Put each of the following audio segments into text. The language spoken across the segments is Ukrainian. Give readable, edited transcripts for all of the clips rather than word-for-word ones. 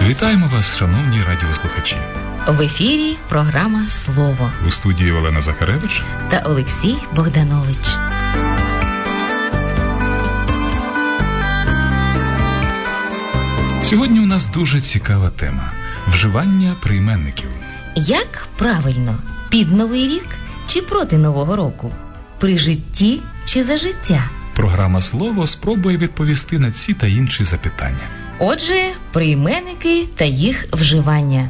Вітаємо вас, шановні радіослухачі. В ефірі програма «Слово». У студії Олена Захаревич та Олексій Богданович. Сьогодні у нас дуже цікава тема – вживання прийменників. Як правильно, під Новий рік чи проти Нового року? При житті чи за життя? Програма «Слово» спробує відповісти на ці та інші запитання. Отже, прийменники та їх вживання.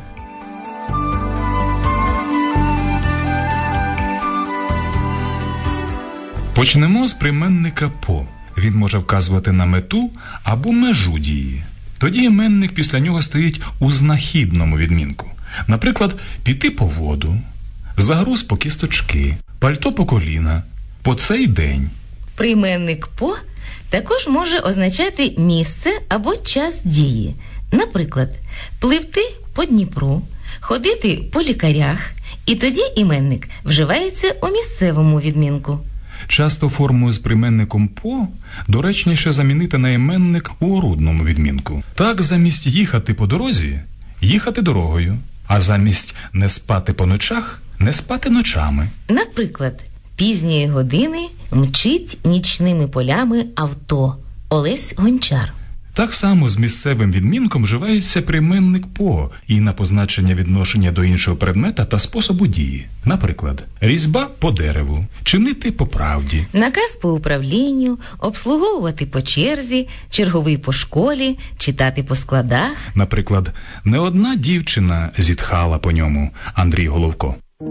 Почнемо з прийменника «по». Він може вказувати на мету або межу дії. Тоді іменник після нього стоїть у знахідному відмінку. Наприклад, піти по воду, загруз по кісточки, пальто по коліна, по цей день. Прийменник «по» також може означати місце або час дії. Наприклад, пливти по Дніпру, ходити по лікарях, і тоді іменник вживається у місцевому відмінку. Часто форму з прийменником «по» доречніше замінити на іменник у орудному відмінку. Так, замість їхати по дорозі – їхати дорогою, а замість не спати по ночах – не спати ночами. Наприклад, пізньої години мчить нічними полями авто. Олесь Гончар. Так само з місцевим відмінком вживається прийменник «по» і на позначення відношення до іншого предмета та способу дії. Наприклад, різьба по дереву, чинити по правді. Наказ по управлінню, обслуговувати по черзі, черговий по школі, читати по складах. Наприклад, не одна дівчина зітхала по ньому. Андрій Головко.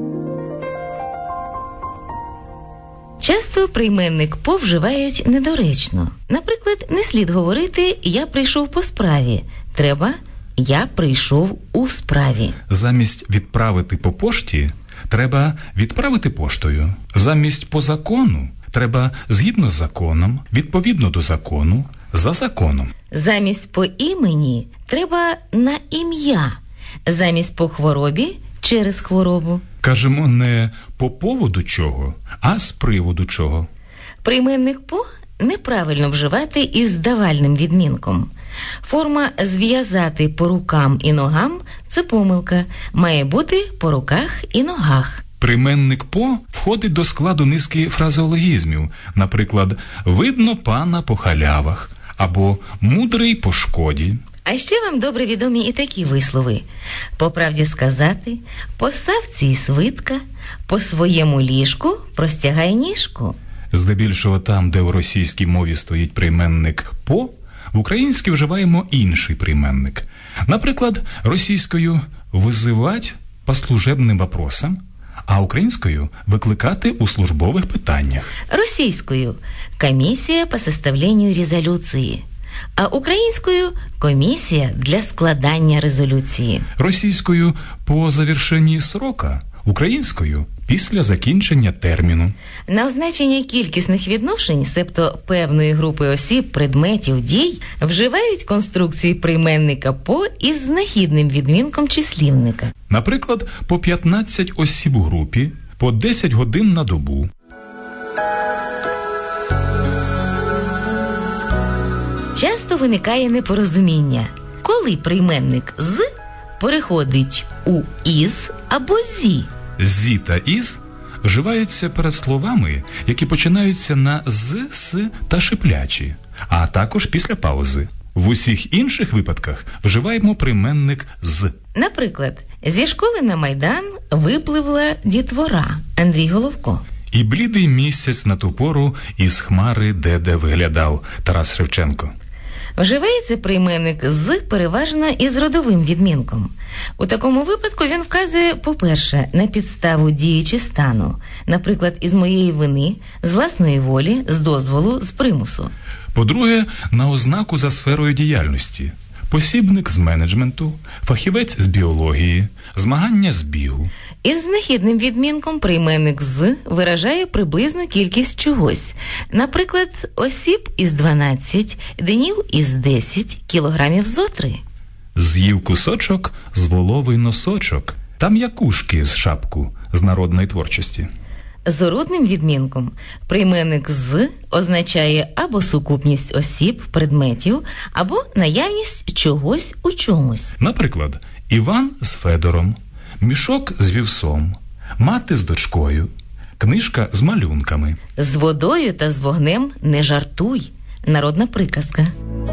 Часто прийменник «по» вживають недоречно. Наприклад, не слід говорити «я прийшов по справі». Треба «я прийшов у справі». Замість відправити по пошті треба відправити поштою. Замість по закону треба згідно з законом, відповідно до закону, за законом. Замість по імені треба на ім'я. Замість по хворобі через хворобу. Кажемо не по поводу чого, а з приводу чого. Прийменник «по» неправильно вживати із давальним відмінком. Форма «зв'язати по рукам і ногам» – це помилка. Має бути по руках і ногах. Прийменник «по» входить до складу низки фразеологізмів. Наприклад, «видно пана по халявах» або «мудрий по шкоді». А ще вам добре відомі і такі вислови. По правді сказати, по савці й свитка, по своєму ліжку простягай ніжку. Здебільшого там, де у російській мові стоїть прийменник «по», в українській вживаємо інший прийменник. Наприклад, російською «визивать по служебним вопросам», а українською «викликати у службових питаннях». Російською «комісія по составленню резолюції», а українською «комісія для складання резолюції». Російською «по завершенні срока», українською «після закінчення терміну». На означення кількісних відношень, себто певної групи осіб, предметів, дій, вживають конструкції прийменника «по» із знахідним відмінком числівника. Наприклад, по 15 осіб у групі, по 10 годин на добу. Часто виникає непорозуміння, коли прийменник «з» переходить у «із» або «зі». «Зі» та «із» вживаються перед словами, які починаються на «з», «с» та шиплячі, а також після паузи. В усіх інших випадках вживаємо прийменник «з». Наприклад, зі школи на Майдан випливла дітвора. Андрій Головко. І блідий місяць на ту пору із хмари де виглядав. Тарас Шевченко. Вживається прийменник «з» переважно із родовим відмінком. У такому випадку він вказує, по-перше, на підставу дії чи стану, наприклад, із моєї вини, з власної волі, з дозволу, з примусу. По-друге, на ознаку за сферою діяльності. Посібник з менеджменту, фахівець з біології, змагання з бігу. Із знахідним відмінком прийменник «з» виражає приблизну кількість чогось. Наприклад, осіб із 12, днів із 10, кілограмів зо 3. З'їв кусочок з воловий носочок, там якушки з шапку з народної творчості. з орудним відмінком. Прийменник «з» означає або сукупність осіб, предметів, або наявність чогось у чомусь. Наприклад, Іван з Федором, мішок з вівсом, мати з дочкою, книжка з малюнками. З водою та з вогнем не жартуй. Народна приказка.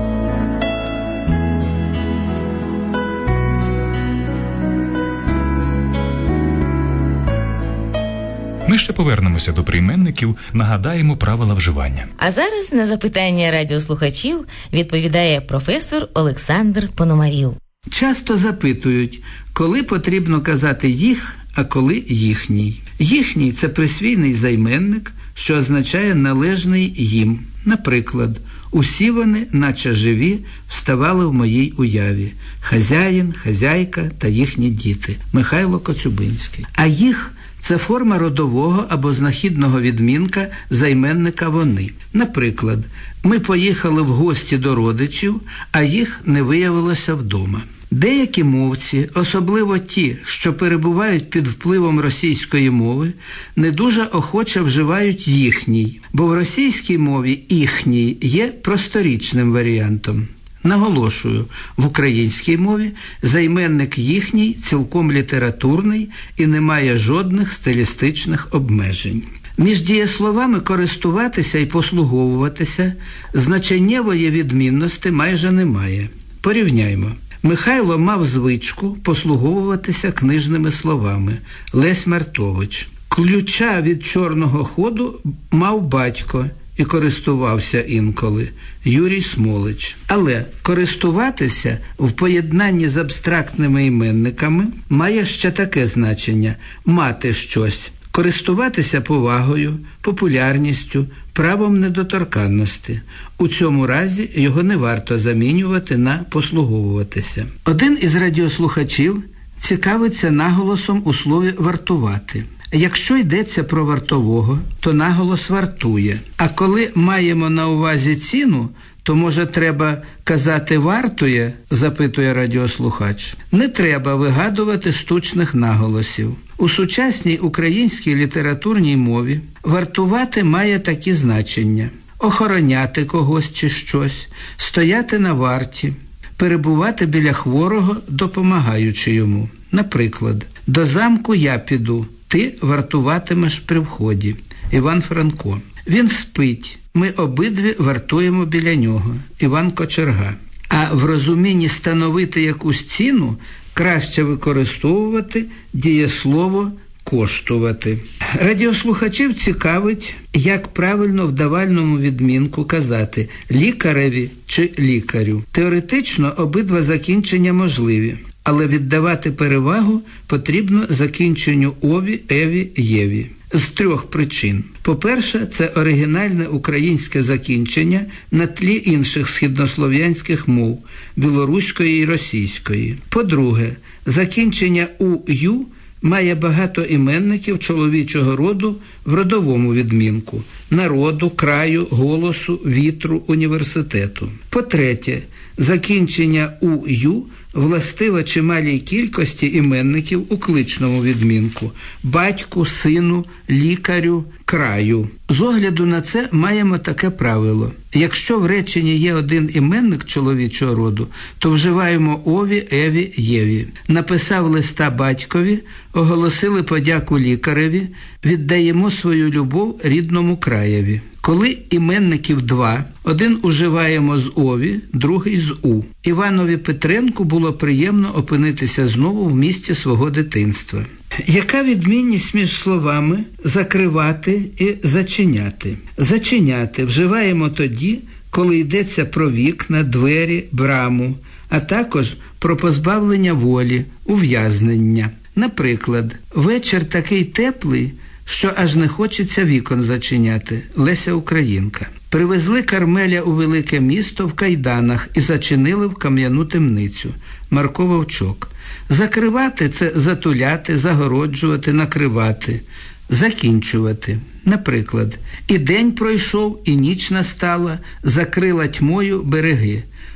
Ми ще повернемося до прийменників, нагадаємо правила вживання. А зараз на запитання радіослухачів відповідає професор Олександр Пономарів. Часто запитують, коли потрібно казати «їх», а коли «їхній». «Їхній» – це присвійний займенник, що означає належний їм. Наприклад, усі вони, наче живі, вставали в моїй уяві. Хазяїн, хазяйка та їхні діти. Михайло Коцюбинський. А «їх» – це форма родового або знахідного відмінка займенника «вони». Наприклад, ми поїхали в гості до родичів, а їх не виявилося вдома. Деякі мовці, особливо ті, що перебувають під впливом російської мови, не дуже охоче вживають «їхній», бо в російській мові «їхній» є просторічним варіантом. Наголошую, в українській мові займенник «їхній» цілком літературний і не має жодних стилістичних обмежень. Між дієсловами «користуватися» і «послуговуватися» значеннєвої відмінності майже немає. Порівняймо. Михайло мав звичку послуговуватися книжними словами. Лесь Мартович. Ключа від чорного ходу мав батько і користувався інколи. Юрій Смолич. Але користуватися в поєднанні з абстрактними іменниками має ще таке значення – мати щось. Користуватися повагою, популярністю, правом недоторканності. У цьому разі його не варто замінювати на послуговуватися. Один із радіослухачів цікавиться наголосом у слові «вартувати». Якщо йдеться про вартового, то наголос «вартує». А коли маємо на увазі ціну, то, може, треба казати «вартує», запитує радіослухач. Не треба вигадувати штучних наголосів. У сучасній українській літературній мові «вартувати» має такі значення: охороняти когось чи щось, стояти на варті, перебувати біля хворого, допомагаючи йому. Наприклад, «До замку я піду, ти вартуватимеш при вході». Іван Франко. «Він спить, ми обидві вартуємо біля нього». Іван Кочерга. А в розумінні становити якусь ціну краще використовувати дієслово «коштувати». Радіослухачів цікавить, як правильно в давальному відмінку казати «лікареві» чи «лікарю». Теоретично обидва закінчення можливі, але віддавати перевагу потрібно закінченню «ові», «еві», «єві». З трьох причин. По-перше, це оригінальне українське закінчення на тлі інших східнослов'янських мов – білоруської і російської. По-друге, закінчення «у-ю» має багато іменників чоловічого роду в родовому відмінку – народу, краю, голосу, вітру, університету. По-третє, закінчення «у-ю» властива чималій кількості іменників у кличному відмінку – батьку, сину, лікарю, краю. З огляду на це маємо таке правило. Якщо в реченні є один іменник чоловічого роду, то вживаємо «ові», «еві», «єві». Написав листа батькові, оголосили подяку лікареві, віддаємо свою любов рідному краєві. Коли іменників два, один уживаємо з «ові», другий з «у». Іванові Петренку було приємно опинитися знову в місті свого дитинства. Яка відмінність між словами «закривати» і «зачиняти»? «Зачиняти» вживаємо тоді, коли йдеться про вікна, двері, браму, а також про позбавлення волі, ув'язнення. Наприклад, вечір такий теплий, що аж не хочеться вікон зачиняти. Леся Українка. Привезли Кармеля у велике місто в кайданах і зачинили в кам'яну темницю. Марко Вовчок. Закривати – це затуляти, загороджувати, накривати. Закінчувати. Наприклад, і день пройшов, і ніч настала, закрила тьмою береги.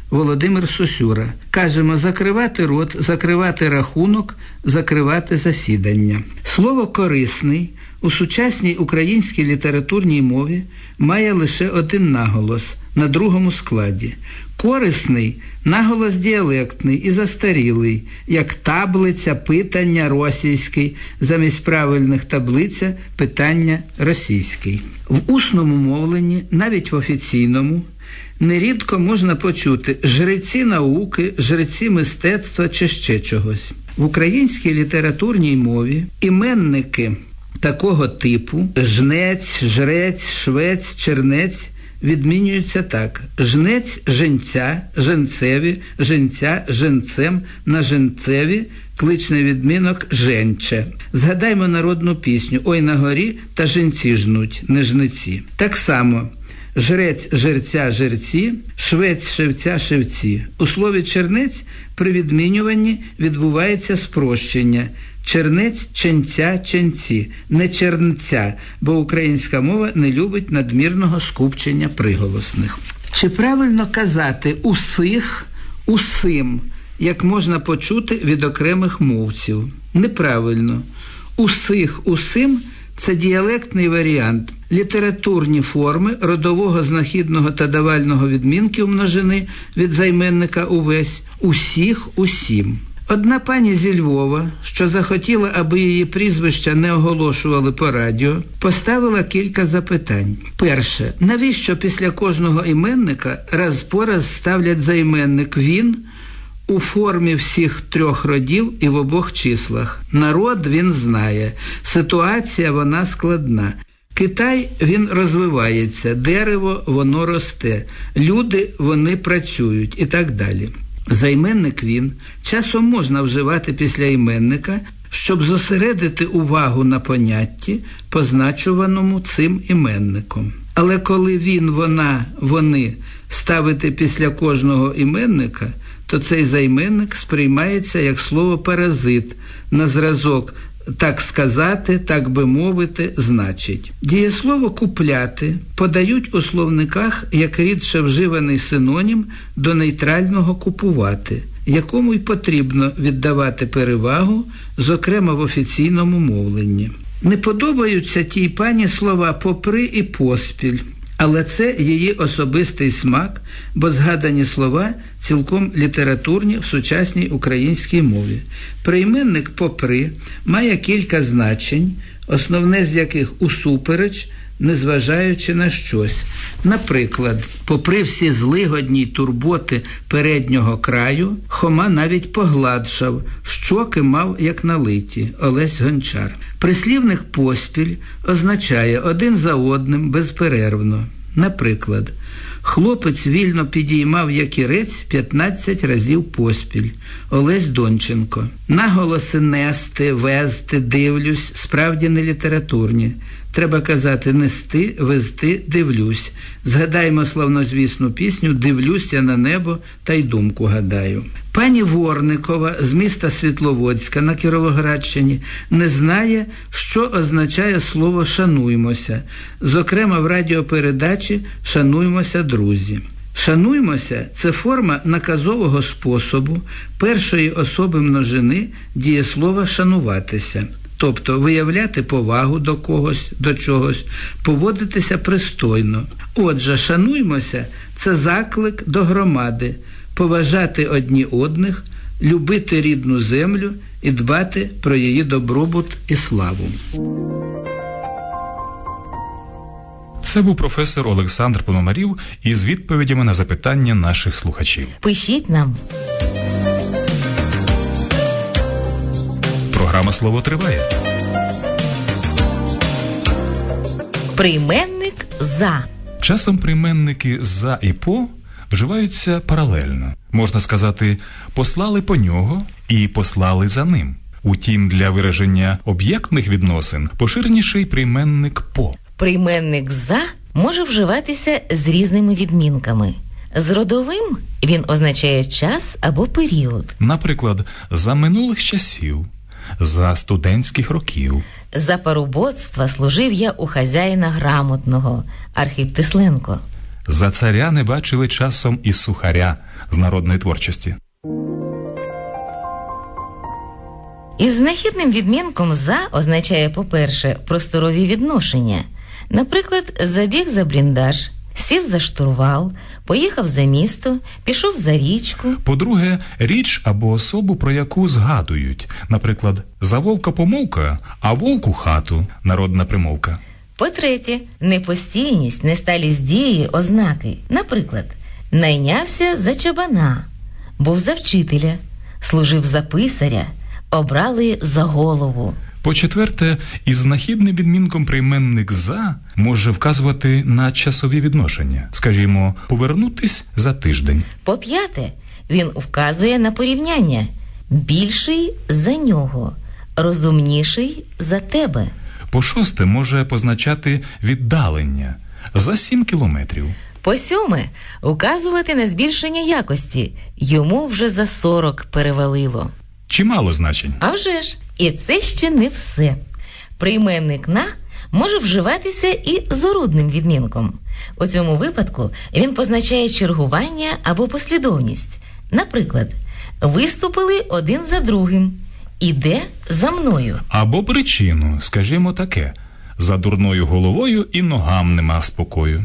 Володимир Сосюра. Кажемо закривати рот, закривати рахунок, закривати засідання. Слово «корисний» у сучасній українській літературній мові має лише один наголос на другому складі. Корисний – наголос діалектний і застарілий, як таблиця питання російський, замість правильних таблиця питання російський. В усному мовленні, навіть в офіційному, нерідко можна почути жреці науки, жреці мистецтва чи ще чогось. В українській літературній мові іменники такого типу жнець, жрець, швець, чернець відмінюються так: жнець – женця, женцеві, женця – женцем, на женцеві кличний відмінок женче. Згадаймо народну пісню «Ой на горі та женці жнуть, не жниці». Так само жрець, жерця, жерці, швець, шевця, шевці. У слові чернець при відмінюванні відбувається спрощення. Чернець, ченця, ченці, не чернця, бо українська мова не любить надмірного скупчення приголосних. Чи правильно казати «усих», «усим», як можна почути від окремих мовців? Неправильно. «Усих», «усим» – це діалектний варіант. Літературні форми родового, знахідного та давального відмінків множини від займенника «увесь», «усіх», «усім». Одна пані зі Львова, що захотіла, аби її прізвища не оголошували по радіо, поставила кілька запитань. Перше. Навіщо після кожного іменника раз по раз ставлять займенник «він» у формі всіх трьох родів і в обох числах? Народ він знає. Ситуація вона складна. Китай, він розвивається, дерево, воно росте, люди, вони працюють і так далі. Займенник «він» часом можна вживати після іменника, щоб зосередити увагу на понятті, позначуваному цим іменником. Але коли він, вона, вони ставити після кожного іменника, то цей займенник сприймається як слово «паразит», на зразок «так сказати», «так би мовити», «значить». Дієслово «купляти» подають у словниках як рідше вживаний синонім до нейтрального «купувати», якому й потрібно віддавати перевагу, зокрема в офіційному мовленні. Не подобаються тій пані слова «попри» і «поспіль», але це її особистий смак, бо згадані слова цілком літературні в сучасній українській мові. Прийменник «попри» має кілька значень, основне з яких «усупереч», незважаючи на щось. Наприклад, попри всі злигодні й турботи переднього краю, Хома навіть погладшав, щоки мав як налиті. Олесь Гончар. Прислівник «поспіль» означає один за одним безперервно. Наприклад, хлопець вільно підіймав якірець 15 разів поспіль. Олесь Донченко. Наголоси «нести», «везти», «дивлюсь» справді не літературні. Треба казати «нести», «везти», «дивлюсь». Згадаймо славнозвісну пісню «Дивлюсь я на небо та й думку гадаю». Пані Ворникова з міста Світловодська на Кіровоградщині не знає, що означає слово «шануймося», зокрема в радіопередачі «Шануймося, друзі». «Шануймося» – це форма наказового способу першої особи множини дієслова «шануватися». Тобто виявляти повагу до когось, до чогось, поводитися пристойно. Отже, шануймося – це заклик до громади, поважати одні одних, любити рідну землю і дбати про її добробут і славу. Це був професор Олександр Пономарів із відповідями на запитання наших слухачів. Пишіть нам. Програма «Слово» триває. Прийменник «за». Часом прийменники «за» і «по» вживаються паралельно. Можна сказати, послали по нього і послали за ним. Утім, для вираження об'єктних відносин поширеніший прийменник «по». Прийменник «за» може вживатися з різними відмінками. З родовим він означає час або період. Наприклад, за минулих часів, за студентських років. За парубоцтва служив я у хазяїна грамотного. Архип Тисленко. За царя не бачили часом і сухаря з народної творчості. Із знахідним відмінком «за» означає, по-перше, просторові відношення. Наприклад, забіг за бліндаж, сів за штурвал, поїхав за місто, пішов за річку. По-друге, річ або особу, про яку згадують. Наприклад, за вовка помовка, а вовк у хату – народна примовка. По-третє, непостійність, несталість дії, ознаки. Наприклад, найнявся за чабана, був за вчителя, служив за писаря, обрали за голову. По-четверте, із знахідним відмінком прийменник «за» може вказувати на часові відношення. Скажімо, повернутись за тиждень. По-п'яте, він вказує на порівняння. Більший за нього, розумніший за тебе. По-шосте, може позначати віддалення – за 7 кілометрів. По-сьоме, указувати на збільшення якості. Йому вже за 40 перевалило. Чимало значень. А вже ж, і це ще не все. Прийменник «на» може вживатися і з орудним відмінком. У цьому випадку він позначає чергування або послідовність. Наприклад, виступили один за другим. Іде за мною. Або причину, скажімо таке. За дурною головою і ногам нема спокою.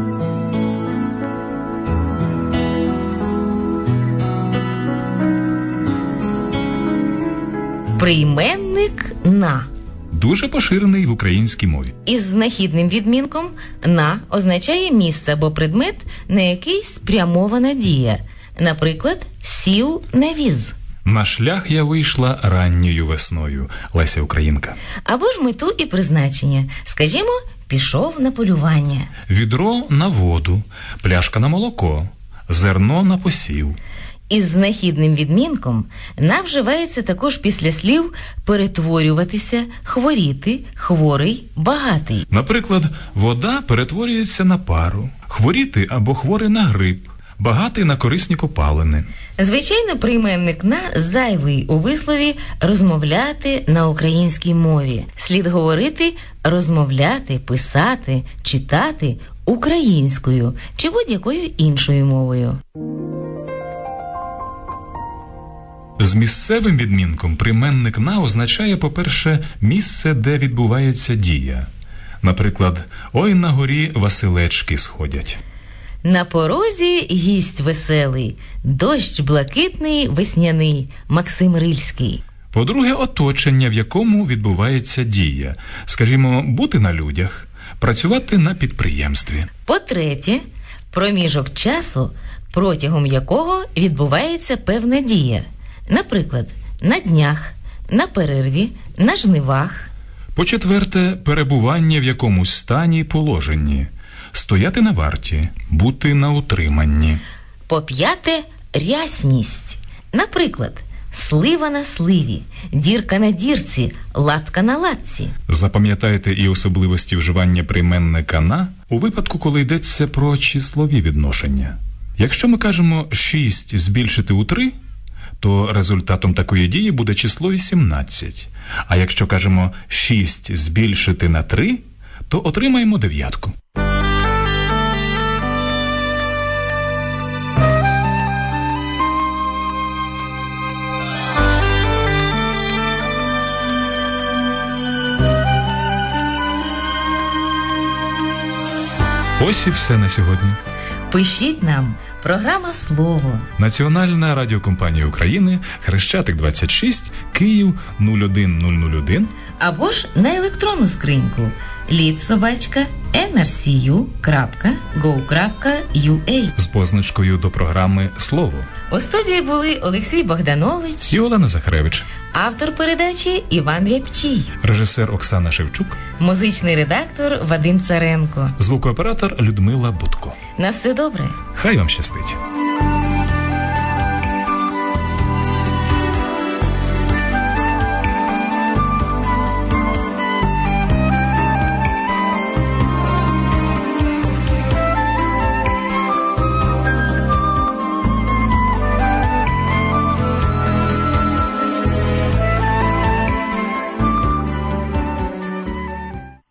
Прийменник «на» дуже поширений в українській мові. із знахідним відмінком «на» означає місце або предмет, на який спрямована дія. Наприклад, сів на віз. На шлях я вийшла ранньою весною. Леся Українка. Або ж мету і призначення. Скажімо, пішов на полювання. Відро на воду, пляшка на молоко, зерно на посів. Із знахідним відмінком «на» вживається також після слів «перетворюватися», «хворіти», «хворий», «багатий». Наприклад, вода перетворюється на пару, хворіти або хворий на грип, багатий на корисні копалини. Звичайно, прийменник «на» зайвий у вислові «розмовляти на українській мові». Слід говорити «розмовляти», «писати», «читати» українською чи будь-якою іншою мовою. З місцевим відмінком прийменник «на» означає, по-перше, місце, де відбувається дія. Наприклад, «ой на горі Василечки сходять». На порозі гість веселий, дощ блакитний весняний, Максим Рильський. По-друге, оточення, в якому відбувається дія. Скажімо, бути на людях, працювати на підприємстві. По-третє, проміжок часу, протягом якого відбувається певна дія. Наприклад, на днях, на перерві, на жнивах. По-четверте, перебування в якомусь стані, положенні. Стояти на варті, бути на утриманні. По-п'яте, рясність. Наприклад, слива на сливі, дірка на дірці, латка на латці. Запам'ятайте і особливості вживання прийменника «на» у випадку, коли йдеться про числові відношення. Якщо ми кажемо 6 збільшити у 3, то результатом такої дії буде число 18. А якщо кажемо 6 збільшити на 3, то отримаємо 9. Ось і все на сьогодні. Пишіть нам. Програма «Слово». Національна радіокомпанія України, Хрещатик 26, Київ 01001. Або ж на електронну скриньку lead@nrcu.gov.ua з позначкою до програми «Слово». У студії були Олексій Богданович І Олена Захаревич. автор передачі Іван Рябчій, Режисер Оксана Шевчук. музичний редактор Вадим Царенко. Звукооператор Людмила Будко. На все добре. Хай вам щастить.